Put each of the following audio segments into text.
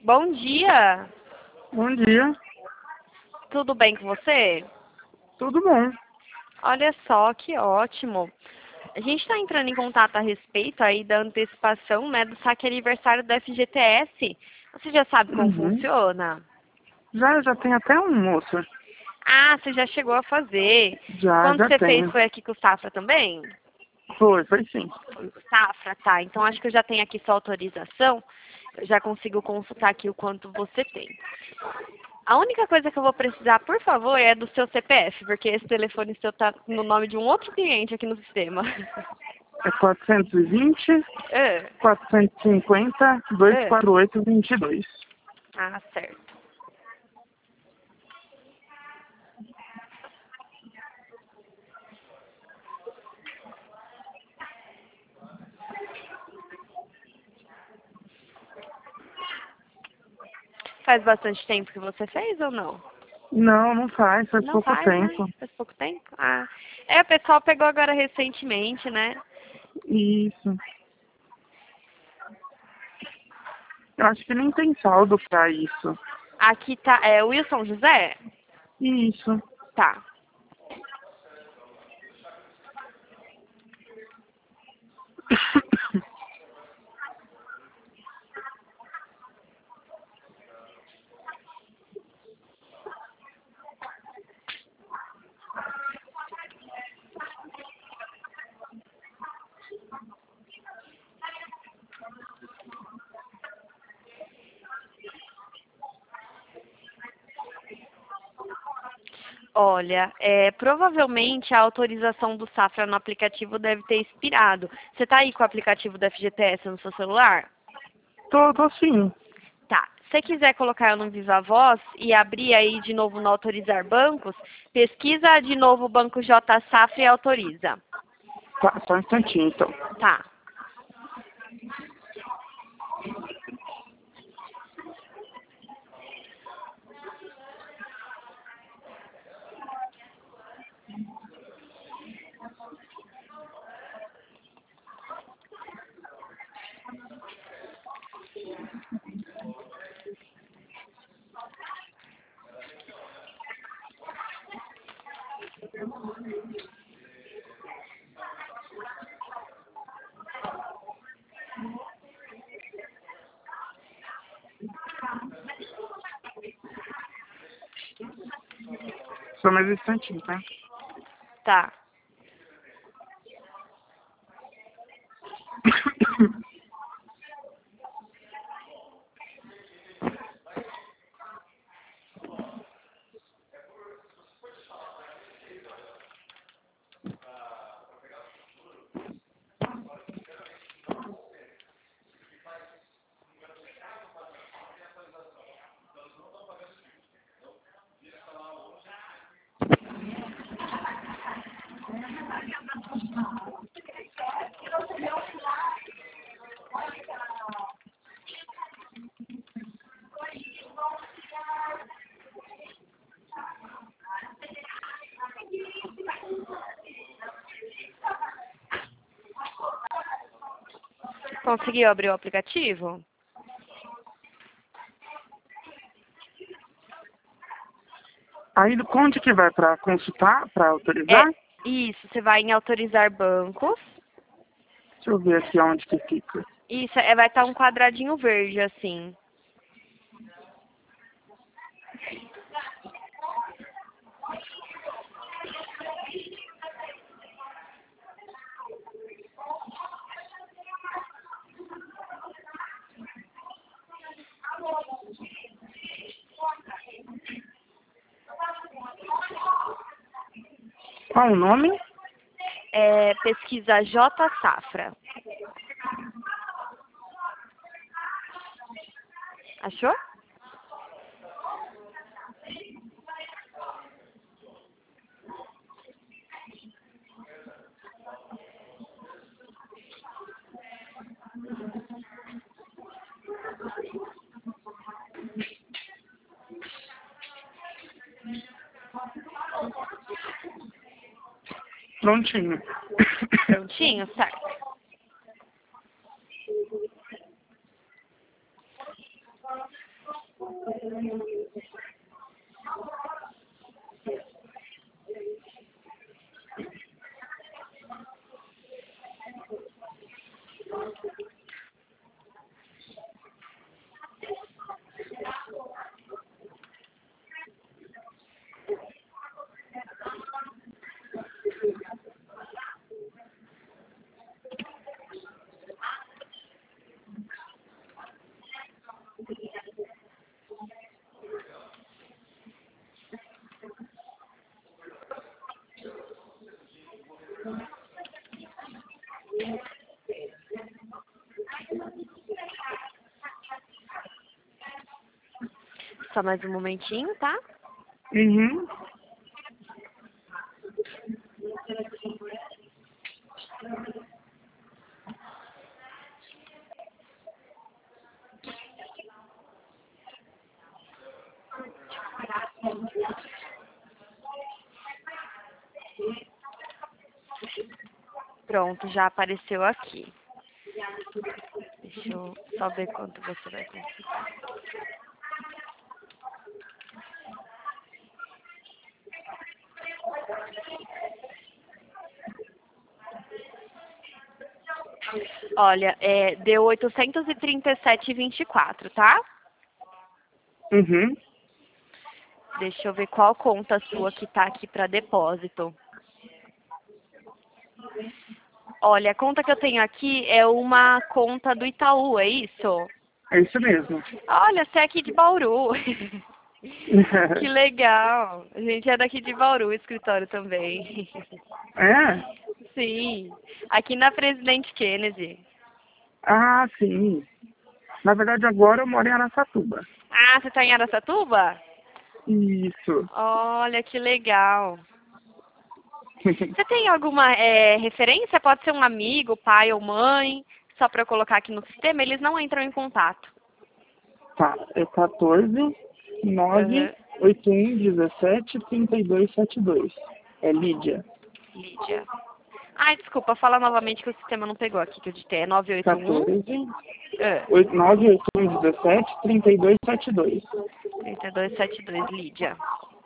Bom dia, Bom dia, tudo bem com você? tudo bom? Olha só, que ótimo. A gente está entrando em contato a respeito aí da antecipação, né, do saque aniversário da FGTS. Você já sabe como Uhum. funciona? Já tem até um moço. Ah, você já chegou a fazer. Já, Quando já você fez, tenho. foi aqui com o Safra também? Foi sim. Foi com o Safra, tá. Então acho que eu já tenho aqui sua autorização. Eu já consigo consultar aqui o quanto você tem. A única coisa que eu vou precisar, por favor, é do seu CPF, porque esse telefone seu tá no nome de um outro cliente aqui no sistema. É 420, É, 450, é. 248, 22. Ah, certo. Faz bastante tempo que você fez ou não? Não, não faz Não pouco faz, né? tempo. Faz pouco tempo? Ah, é, o pessoal pegou agora recentemente, né? Isso. Eu acho que nem tem saldo pra isso. Aqui tá, é Wilson José? Isso. Tá. Olha, provavelmente a autorização do Safra no aplicativo deve ter expirado. Você tá aí com o aplicativo do FGTS no seu celular? Tô sim. Tá. Se você quiser colocar no Viva Voz e abrir aí de novo no Autorizar Bancos, pesquisa de novo o Banco J Safra e autoriza. Tá, só um instantinho então. Tá. Só mais um instantinho, tá? Tá. Conseguiu abrir o aplicativo? Aí onde que vai pra consultar, pra É, autorizar? isso. Você vai em Autorizar Bancos. Deixa eu ver aqui onde que fica. Isso, vai estar um quadradinho verde assim. Qual o nome? Pesquisa J Safra. Achou? Prontinho. Prontinho? Certo. Só mais um momentinho, tá? Uhum. Pronto, já apareceu aqui. Deixa eu só ver quanto você vai conseguir. Olha, deu 837,24, tá? Uhum. Deixa eu ver qual conta sua que tá aqui para depósito. Olha, a conta que eu tenho aqui é uma conta do Itaú, é isso? É isso mesmo. Olha, você é aqui de Bauru. Que legal. A gente é daqui de Bauru, o escritório também. É? Sim, aqui na Presidente Kennedy. Ah, sim. Na verdade, agora eu moro em Araçatuba. Ah, você tá em Araçatuba? Isso. Olha, que legal. Você tem alguma referência? Pode ser um amigo, pai ou mãe, só para eu colocar aqui no sistema, eles não entram em contato. Tá, é 14 9 Uhum. 81 17 32 72. É Lídia. Lídia. Ai, desculpa, fala novamente que o sistema não pegou aqui, que eu digitei. É 981 14 ah, 9 81 17 32 72. 3272, Lídia.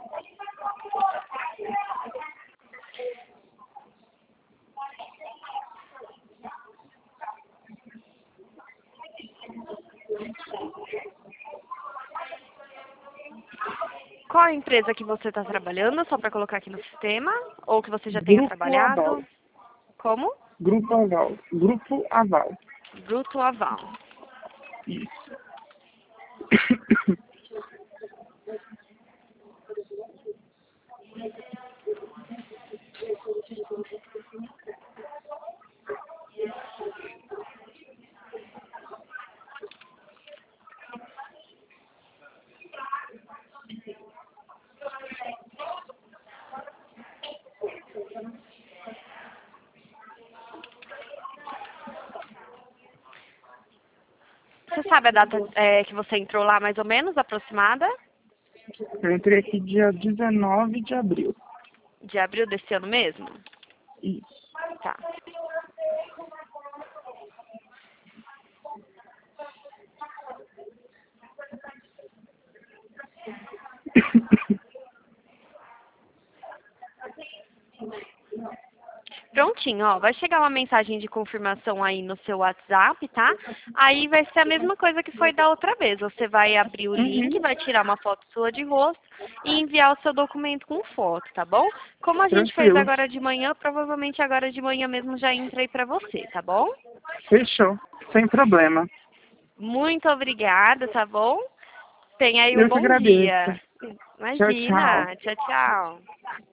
Qual a empresa que você está trabalhando, só para colocar aqui no sistema? Ou que você já tenha Grupo Aval. trabalhado? Como? Grupo Aval. Grupo Aval. Bruto Aval. Isso. Você sabe a data que você entrou lá, mais ou menos, aproximada? Eu entrei aqui dia 19 de abril. De abril desse ano mesmo? Isso. Tá. Prontinho, ó. Vai chegar uma mensagem de confirmação aí no seu WhatsApp, tá? Aí vai ser a mesma coisa que foi da outra vez. Você vai abrir o link, Uhum. vai tirar uma foto sua de rosto e enviar o seu documento com foto, tá bom? Como a gente fez Tranquilo. agora de manhã, provavelmente agora de manhã mesmo já entrei pra você, tá bom? Fechou. Sem problema. Muito obrigada, tá bom? Tenha aí um Eu que bom agradeço. dia. Tchau, tchau. Imagina. Tchau, tchau.